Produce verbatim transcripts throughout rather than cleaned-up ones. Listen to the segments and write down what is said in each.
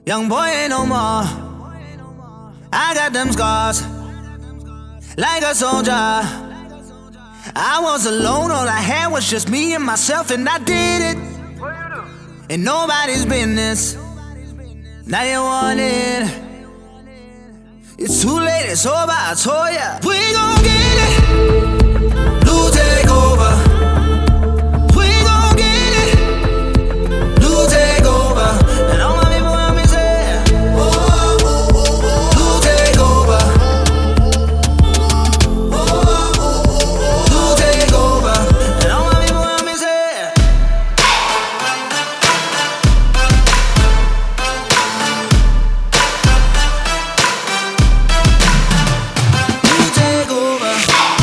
Young boy ain't no more. I got them scars, like a soldier. I was alone, all I had was just me and myself, and I did it. And nobody's business. Now you want it. It's too late, it's over, I told ya. We gon' get it. New takeover. We gon' get it. New takeover. And all my people help me say, oh, oh, oh, oh. New takeover. Oh, oh, oh. New takeover. And all my people help me say, new takeover.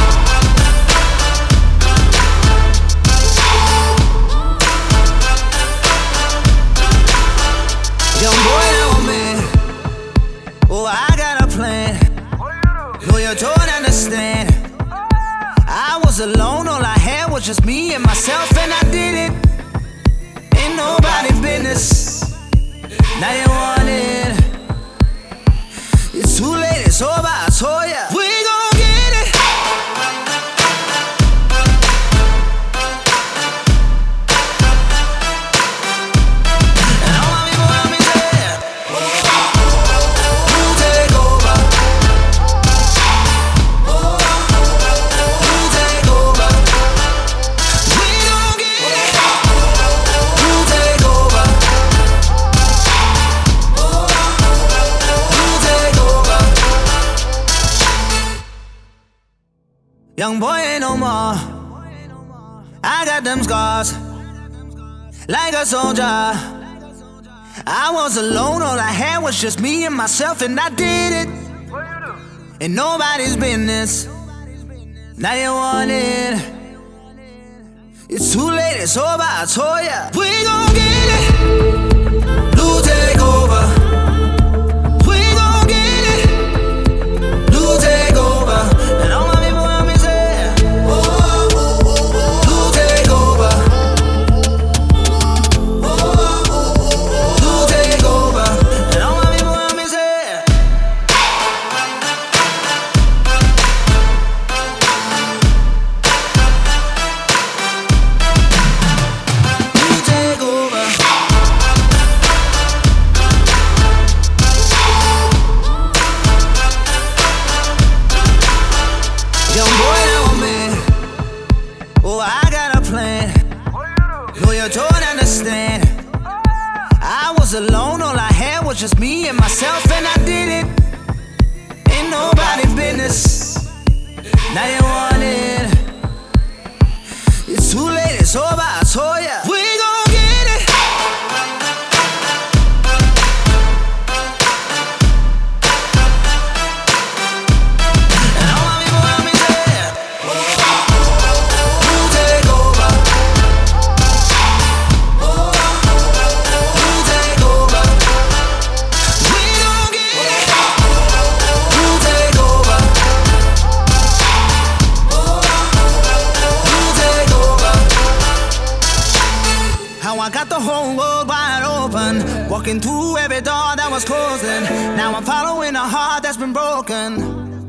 Young boy, now I'm in. Oh, I got a plan. No, you don't understand. I was alone, all I had was just me and myself, and I did it. Ain't nobody business. Now you want it. It's too late, it's over, I told ya. We gon' get it. And all my people help me say, oh, oh, oh. New takeover. Oh, oh, oh. New takeover. We gon' get it. New takeover. Oh, oh, oh. New takeover. Young boy ain't no more. I got them scars, like a soldier. I was alone, all I had was just me and myself, and I did it. And nobody's business. Now you want it. It's too late, it's over, I told ya. We gon' get it. New takeover. We gon' get it. New takeover. And all my people help me say, oh, oh, oh, oh. New takeover. Oh, oh, oh. New takeover. And all my people help me say, new takeover. Young boy, now I'm in. Oh, I got a plan. No, you don't understand. I was alone, all I had was just me and myself, and I did it. Ain't nobody business. Now you want it. It's too late, it's over, I told ya. We gon' get it. And all my people help me say, oh, oh, oh. New takeover. Oh, oh, oh. New takeover. We gon' get it. New takeover. Oh, oh, oh. New takeover. How I got the whole world wide open, walking through every door that was closing. Now I'm following a heart that's been broken.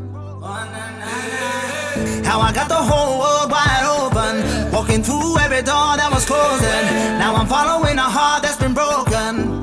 How I got the whole world wide open, walking through every door that was closing. Now I'm following a heart that's been broken.